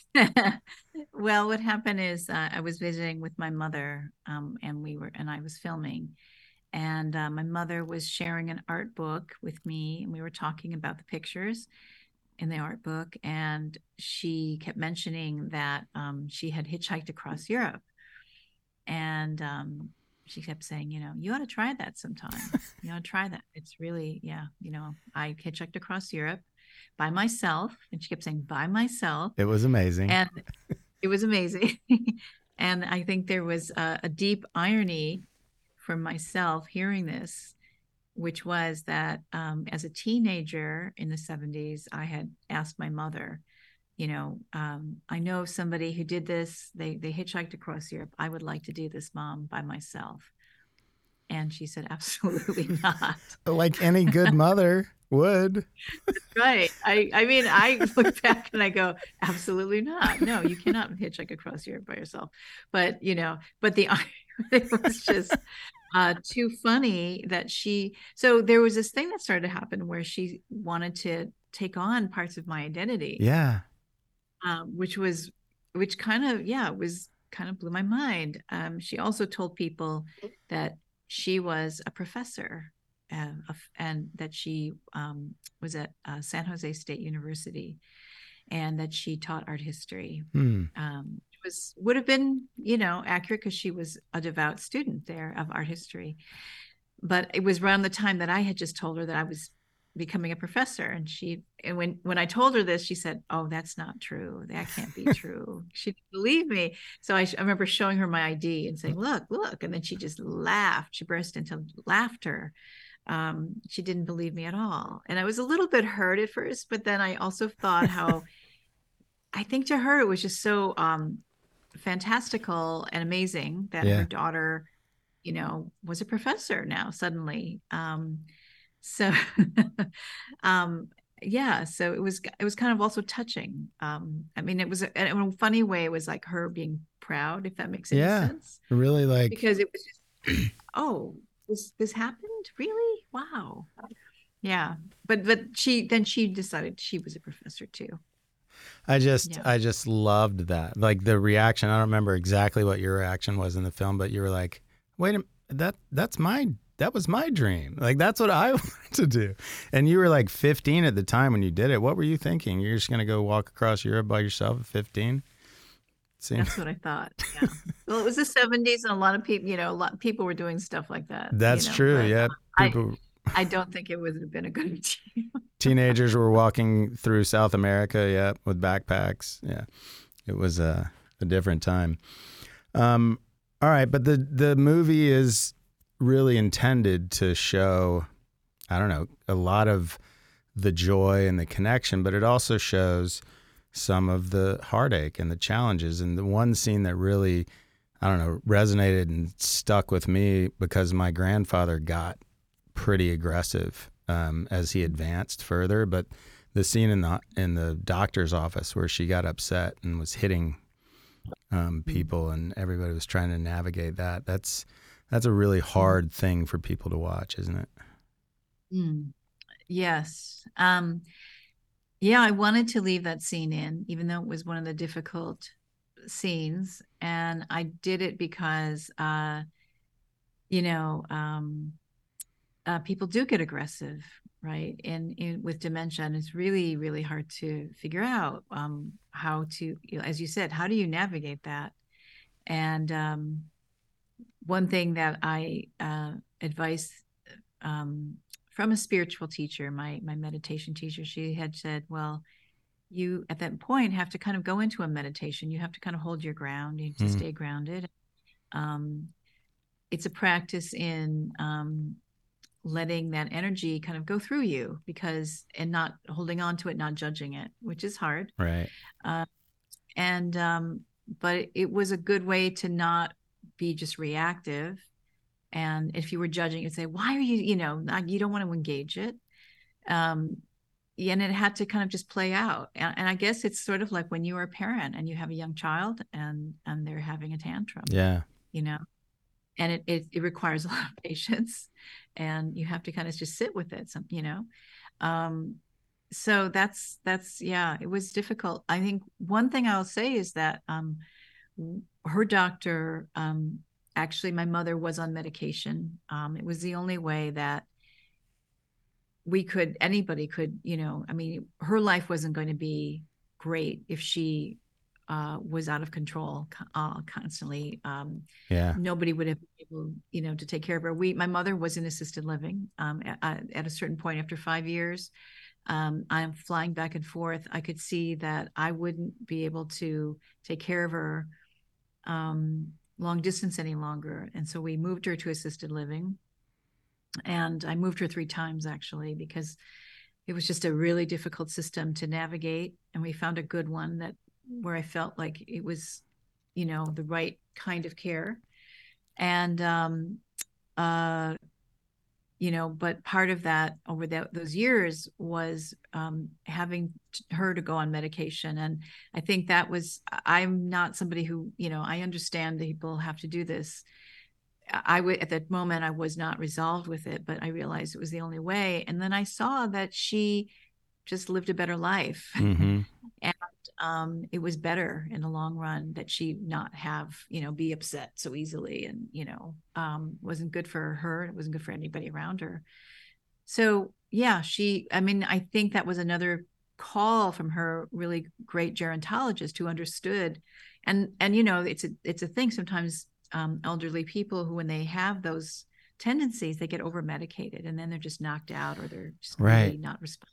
well, what happened is uh, I was visiting with my mother, um, and we were, and I was filming, and uh, my mother was sharing an art book with me, and we were talking about the pictures in the art book, and she kept mentioning that um, she had hitchhiked across Europe, and um, she kept saying, you know, you ought to try that sometime. You ought to try that. It's really, yeah, you know, I hitchhiked across Europe by myself, and she kept saying by myself. It was amazing. And it was amazing. And I think there was a, a deep irony for myself hearing this, which was that um, as a teenager in the seventies, I had asked my mother, you know, um, I know of somebody who did this. They they hitchhiked across Europe. I would like to do this, Mom, by myself. And she said, absolutely not. Like any good mother would. Right. I, I mean, I look back and I go, absolutely not. No, you cannot hitchhike across Europe by yourself. But, you know, but the it was just uh, too funny that she, so there was this thing that started to happen where she wanted to take on parts of my identity. Yeah. Um, which was, which kind of, yeah, was kind of blew my mind. Um, she also told people that she was a professor uh, of, and that she um, was at uh, San Jose State University and that she taught art history. Hmm. Um, it was, would have been, you know, accurate because she was a devout student there of art history. But it was around the time that I had just told her that I was becoming a professor. And she, and when, when I told her this, she said, oh, that's not true. That can't be true. She didn't believe me. So I, I remember showing her my I D and saying, look, look. And then she just laughed. She burst into laughter. Um, she didn't believe me at all. And I was a little bit hurt at first, but then I also thought how, I think to her, it was just so um, fantastical and amazing that Yeah. her daughter, you know, was a professor now suddenly. Um, So, um, yeah, so it was, it was kind of also touching. Um, I mean, it was, a, in a funny way, it was like her being proud, if that makes any Yeah. sense. Really like, Because it was just, oh, this, this happened? Really? Wow. Yeah. But, but she, then she decided she was a professor too. I just, Yeah. I just loved that. Like the reaction. I don't remember exactly what your reaction was in the film, but you were like, wait a minute, that, that's my That was my dream. Like, that's what I wanted to do. And you were like fifteen at the time when you did it. What were you thinking? You're just going to go walk across Europe by yourself at fifteen? See? That's what I thought. Yeah. Well, it was the seventies and a lot of people, you know, a lot of people were doing stuff like that. you That's know, true. but, Yeah. I- People, I don't think it would have been a good idea. teenagers were walking through South America. Yeah. With backpacks. Yeah. It was a, a different time. Um, all right. But the, the movie is really intended to show, I don't know, a lot of the joy and the connection, but it also shows some of the heartache and the challenges. And the one scene that really, I don't know, resonated and stuck with me because my grandfather got pretty aggressive um, as he advanced further. But the scene in the in the doctor's office where she got upset and was hitting um, people and everybody was trying to navigate that, that's That's a really hard thing for people to watch, isn't it? Mm. Yes. Um, yeah, I wanted to leave that scene in, even though it was one of the difficult scenes. And I did it because, uh, you know, um, uh, people do get aggressive, right? And, and with dementia, and it's really, really hard to figure out um, how to, you know, as you said, how do you navigate that? And um, one thing that I uh, advise um, from a spiritual teacher, my my meditation teacher, she had said, well, you at that point have to kind of go into a meditation. You have to kind of hold your ground. You have to Mm. stay grounded. Um, it's a practice in um, letting that energy kind of go through you, because and not holding on to it, not judging it, which is hard. Right. Uh, and um, but it was a good way to not be just reactive. And if you were judging, you'd say, why are you, you know, not, you don't want to engage it. Um, and it had to kind of just play out. And, and I guess it's sort of like when you are a parent and you have a young child and, and they're having a tantrum, Yeah. you know, and it, it, it requires a lot of patience, and you have to kind of just sit with it, some, you know? Um, so that's, that's, yeah, it was difficult. I think one thing I'll say is that, um, her doctor, um, actually, my mother was on medication. Um, it was the only way that we could, anybody could, you know, I mean, her life wasn't going to be great if she uh, was out of control uh, constantly. Um, Yeah. nobody would have been able, you know, to take care of her. We, my mother was in assisted living. Um, at, at a certain point, after five years, um, I'm flying back and forth. I could see that I wouldn't be able to take care of her um, long distance any longer. And so we moved her to assisted living. And I moved her three times, actually, because it was just a really difficult system to navigate. And we found a good one that where I felt like it was, you know, the right kind of care. And, um, uh, you know, but part of that over that, those years was um, having t- her to go on medication. And I think that was, I'm not somebody who, you know, I understand that people have to do this. I would, at that moment, I was not resolved with it, but I realized it was the only way. And then I saw that she just lived a better life. Mm-hmm. And um, it was better in the long run that she not have, you know, be upset so easily, and, you know, um, wasn't good for her. It wasn't good for anybody around her. So, yeah, she, I mean, I think that was another call from her really great gerontologist who understood. And, and, you know, it's a, it's a thing sometimes. Um, elderly people who, when they have those tendencies, they get over medicated and then they're just knocked out, or they're just Right. really not responding.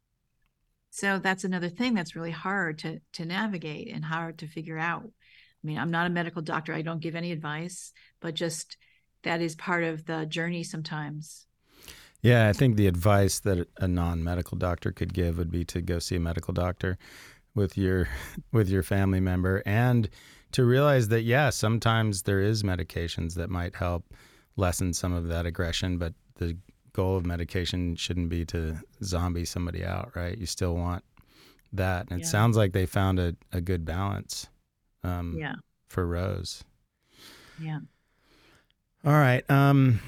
So that's another thing that's really hard to to navigate and hard to figure out. I mean, I'm not a medical doctor. I don't give any advice, but just that is part of the journey sometimes. Yeah, I think the advice that a non-medical doctor could give would be to go see a medical doctor with your with your family member, and to realize that, yeah, sometimes there is medications that might help lessen some of that aggression, but the goal of medication shouldn't be to zombie somebody out, right? You still want that. And it Yeah. sounds like they found a, a good balance um, Yeah. for Rose. Yeah. All right. Um,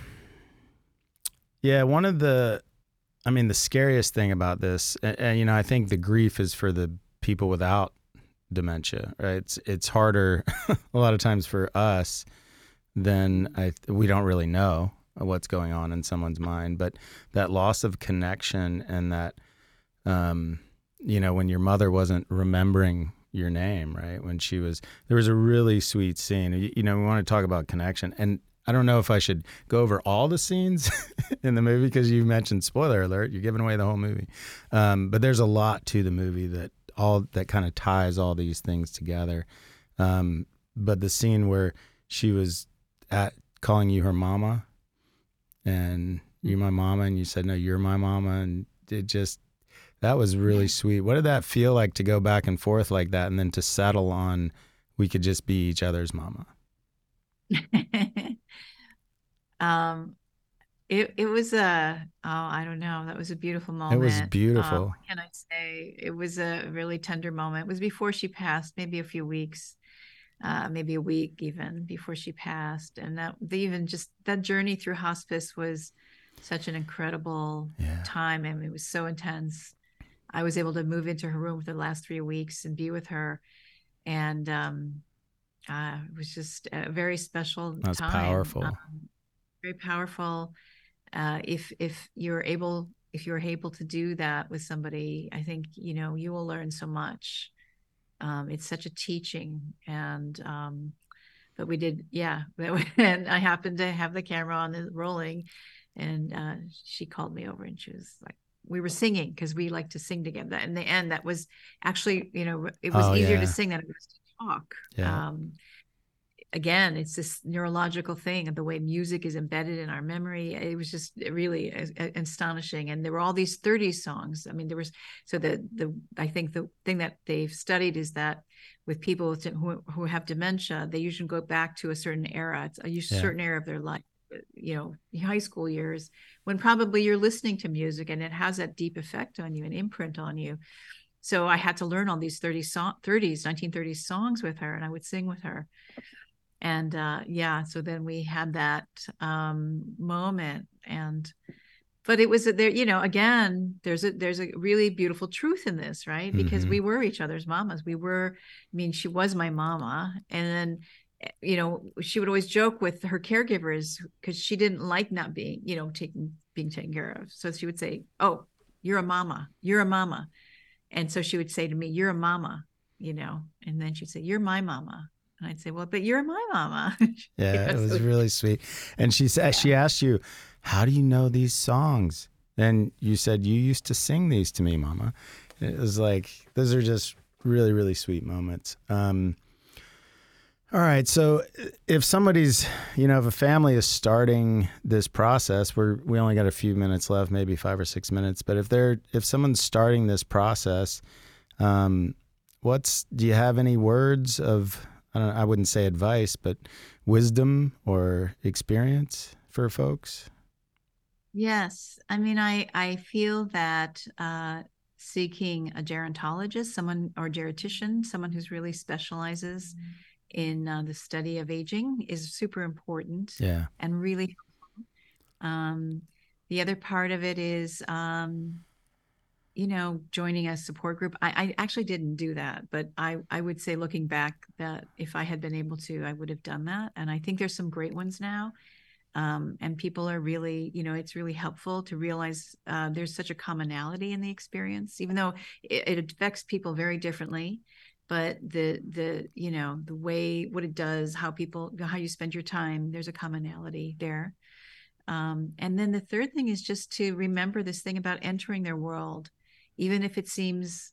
yeah, one of the, I mean, the scariest thing about this, and, and you know, I think the grief is for the people without dementia, right? It's it's harder a lot of times for us than I we don't really know what's going on in someone's mind, but that loss of connection, and that um you know, when your mother wasn't remembering your name, right? When she was, there was a really sweet scene. You, you know, we want to talk about connection, and I don't know if I should go over all the scenes in the movie because you mentioned, spoiler alert, you're giving away the whole movie. Um, but there's a lot to the movie that all that kind of ties all these things together. Um, but the scene where she was at calling you her mama, and you're my mama, and you said, no, you're my mama. And it just, that was really sweet. What did that feel like to go back and forth like that, and then to settle on, we could just be each other's mama? um, it, it was a, oh, I don't know. That was a beautiful moment. It was beautiful. Um, what can I say? It was a really tender moment. It was before she passed, maybe a few weeks, uh, maybe a week even before she passed. And that the, even just that journey through hospice was such an incredible Yeah. time. I mean, it was so intense. I was able to move into her room for the last three weeks and be with her. And um, uh, it was just a very special That's time. powerful. Um, very powerful. Uh, if if you're able if you're able to do that with somebody, I think, you know, you will learn so much. Um, it's such a teaching. And um, but we did, yeah. And I happened to have the camera on and rolling, and uh, she called me over, and she was like, we were singing because we like to sing together. In the end, that was actually, you know, it was Oh, easier yeah. to sing than it was to talk. Yeah. Um, again, it's this neurological thing of the way music is embedded in our memory. It was just really astonishing. And there were all these thirties songs. I mean, there was, so the, the, I think the thing that they've studied is that with people who, who have dementia, they usually go back to a certain era, it's a Yeah. certain era of their life, you know, high school years, when probably you're listening to music and it has that deep effect on you, an imprint on you. So I had to learn all these thirty song, thirties, nineteen thirties songs with her, and I would sing with her. And uh, yeah, so then we had that um, moment, and but it was there, you know, again, there's a there's a really beautiful truth in this, right? Because Mhm. we were each other's mamas. We were, I mean, she was my mama, and then, you know, she would always joke with her caregivers because she didn't like not being, you know, taken being taken care of. So she would say, "Oh, you're a mama. You're a mama," and so she would say to me, "You're a mama," you know, and then she'd say, "You're my mama." And I'd say, "Well, but you're my mama." Yeah, You know, it was so- really sweet. And she said, she asked you, "How do you know these songs?" And you said, "You used to sing these to me, Mama." And it was like, those are just really, really sweet moments. Um, all right. So if somebody's, you know, if a family is starting this process, we're, we only got a few minutes left, maybe five or six minutes. But if they're, if someone's starting this process, um, what's, do you have any words of, I don't, I wouldn't say advice, but wisdom or experience for folks? Yes. I mean, I, I feel that uh, seeking a gerontologist, someone or geriatrician, someone who's really specializes in uh, the study of aging is super important. Yeah. And really um, the other part of it is, um, you know, joining a support group. I, I actually didn't do that, but I, I would say looking back that if I had been able to, I would have done that. And I think there's some great ones now. Um, and people are really, you know, it's really helpful to realize uh, there's such a commonality in the experience, even though it, it affects people very differently. But the, the, you know, the way, what it does, how people, how you spend your time, there's a commonality there. Um, and then the third thing is just to remember this thing about entering their world, even if it seems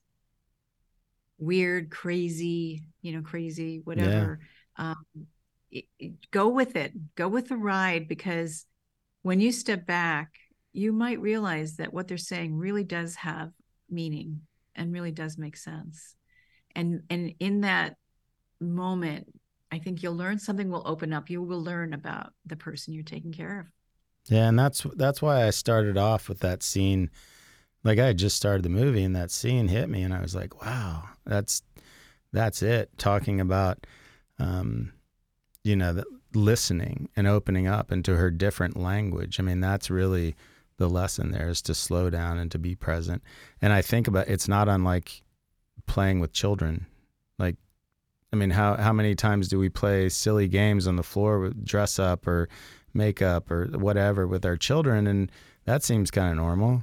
weird, crazy, you know, crazy, whatever. Yeah. Um, it, it, go with it, go with the ride, because when you step back, you might realize that what they're saying really does have meaning and really does make sense. And, and in that moment, I think you'll learn, something will open up. You will learn about the person you're taking care of. Yeah. And that's, that's why I started off with that scene. Like I had just started the movie and that scene hit me and I was like, wow, that's, that's it. Talking about, um, you know, the listening and opening up into her different language. I mean, that's really the lesson there, is to slow down and to be present. And I think about, it's not unlike playing with children. Like, I mean, how, how many times do we play silly games on the floor with dress up or makeup or whatever with our children? And that seems kind of normal.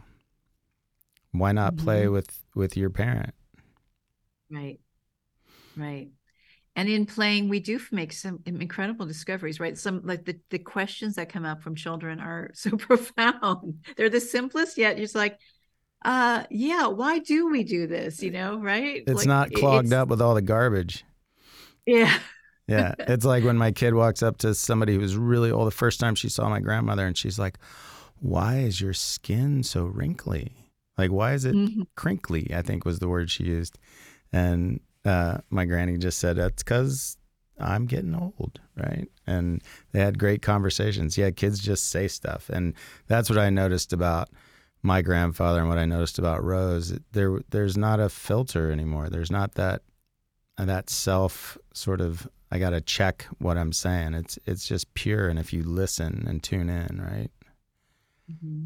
Why not mm-hmm. play with, with your parent? Right. Right. And in playing, we do make some incredible discoveries, right? Some like the, the questions that come up from children are so profound. They're the simplest, yet you're just like, uh, yeah, why do we do this? You know, right? It's like, not clogged it's, up with all the garbage. Yeah. Yeah. It's like when my kid walks up to somebody who's really old, the first time she saw my grandmother, and she's like, why is your skin so wrinkly? Like, why is it mm-hmm. crinkly? I think was the word she used. And uh, my granny just said, that's because I'm getting old, right? And they had great conversations. Yeah, kids just say stuff. And that's what I noticed about my grandfather and what I noticed about Rose. There, There's not a filter anymore. There's not that that self sort of, I got to check what I'm saying. It's it's just pure. And if you listen and tune in, right? Mm-hmm.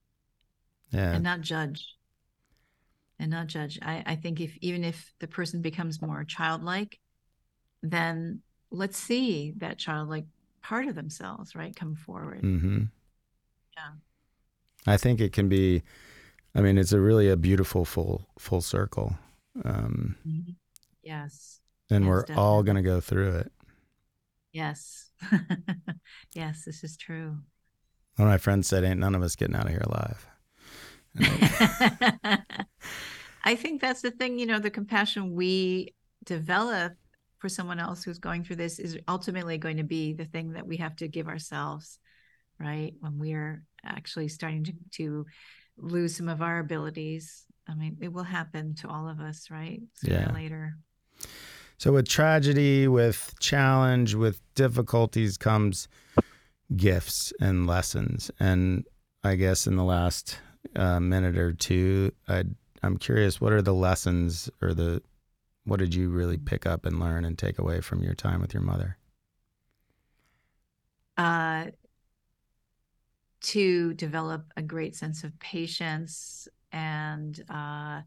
Yeah. And not judge. And not judge. I, I think if even if the person becomes more childlike, then let's see that childlike part of themselves, right, come forward. Mm-hmm. Yeah. I think it can be, I mean, it's a really a beautiful full full circle. Um, Mm-hmm. Yes. and Yes, we're definitely. all going to go through it. Yes. Yes, this is true. One of my friends said, ain't none of us getting out of here alive. I think that's the thing, you know, the compassion we develop for someone else who's going through this is ultimately going to be the thing that we have to give ourselves, right? When we're actually starting to, to lose some of our abilities. I mean, it will happen to all of us, right? Sooner Yeah. or later. So with tragedy, with challenge, with difficulties comes gifts and lessons. And I guess in the last uh, minute or two, I'd, I'm curious, what are the lessons or the, what did you really pick up and learn and take away from your time with your mother? Uh, to develop a great sense of patience and uh,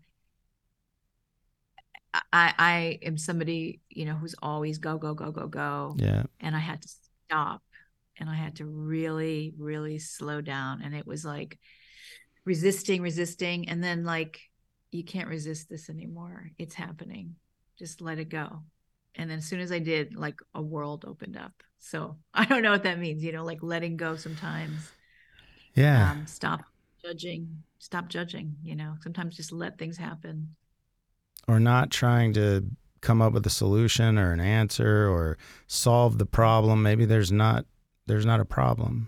I, I am somebody, you know, who's always go, go, go, go, go. Yeah. And I had to stop and I had to really, really slow down. And it was like resisting, resisting. And then like, you can't resist this anymore. It's happening. Just let it go. And then as soon as I did, like a world opened up. So I don't know what that means, you know, like letting go sometimes. Yeah. Um, stop judging, stop judging, you know, sometimes just let things happen. Or not trying to come up with a solution or an answer or solve the problem. Maybe there's not, there's not a problem.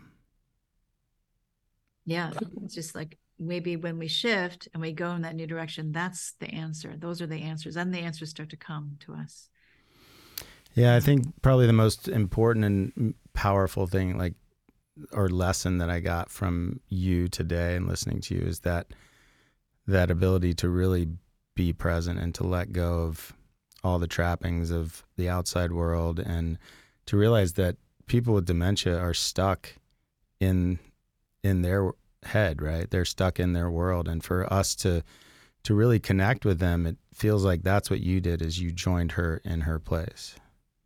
Yeah. It's just like maybe when we shift and we go in that new direction, that's the answer. Those are the answers. Then the answers start to come to us. Yeah. I think probably the most important and powerful thing, like, or lesson that I got from you today and listening to you is that, that ability to really be present and to let go of all the trappings of the outside world and to realize that people with dementia are stuck in in their head, right? They're stuck in their world. And for us to to really connect with them, it feels like that's what you did, is you joined her in her place.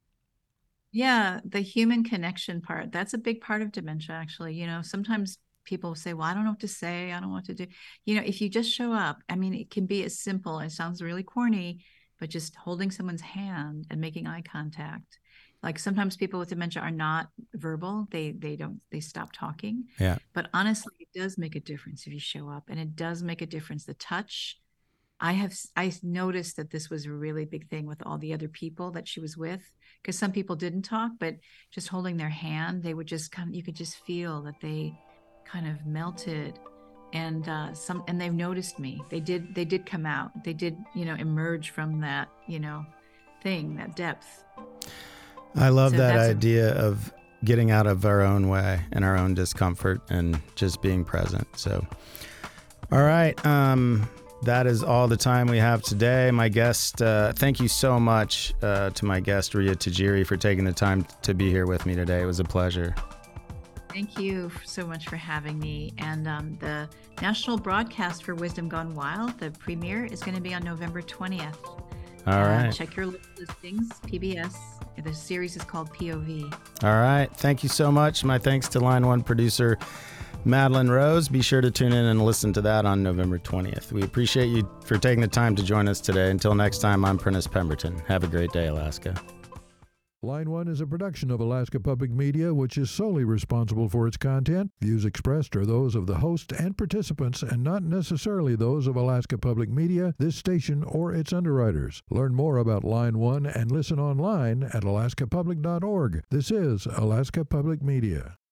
Yeah, the human connection part, that's a big part of dementia, actually. You know, sometimes people say, well, I don't know what to say. I don't know what to do. You know, if you just show up, I mean, it can be as simple, it sounds really corny, but just holding someone's hand and making eye contact. Like sometimes people with dementia are not verbal. They, they don't, they stop talking. Yeah. But honestly, it does make a difference if you show up, and it does make a difference. The touch, I have, I noticed that this was a really big thing with all the other people that she was with, because some people didn't talk, but just holding their hand, they would just kind of, you could just feel that they kind of melted. And uh, some, and they've noticed me. They did, they did come out. They did, you know, emerge from that, you know, thing, that depth. I love So that that's a- idea of getting out of our own way and our own discomfort and just being present. So, all right. Um, that is all the time we have today. My guest, uh, thank you so much uh, to my guest, Ria Tajiri, for taking the time to be here with me today. It was a pleasure. Thank you so much for having me. And um, the national broadcast for Wisdom Gone Wild, the premiere, is going to be on November twentieth. All Uh, right. check your listings, P B S. The series is called P O V. All right. Thank you so much. My thanks to Line One producer Madeline Rose. Be sure to tune in and listen to that on November twentieth. We appreciate you for taking the time to join us today. Until next time, I'm Prentice Pemberton. Have a great day, Alaska. Line One is a production of Alaska Public Media, which is solely responsible for its content. Views expressed are those of the host and participants and not necessarily those of Alaska Public Media, this station, or its underwriters. Learn more about Line One and listen online at alaska public dot org. This is Alaska Public Media.